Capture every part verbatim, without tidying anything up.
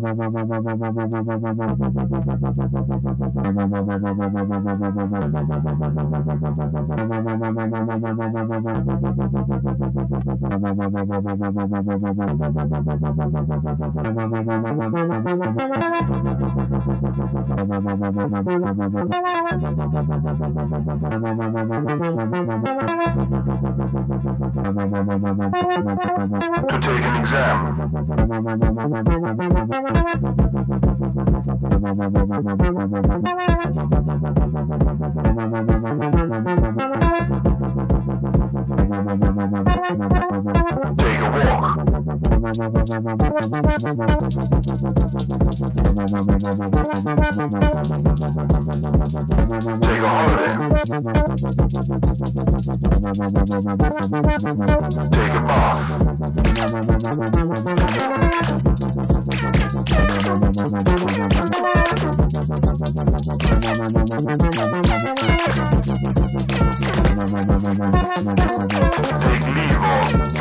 To take an exam. Take a walk. Take a holiday. Take a bath. Take leave of.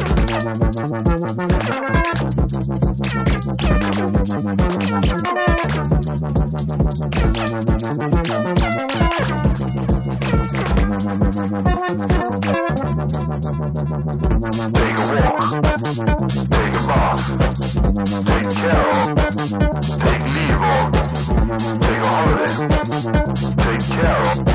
Take a walk. Take a bath. Take care of. Take leave of. Take a holiday. Take care of.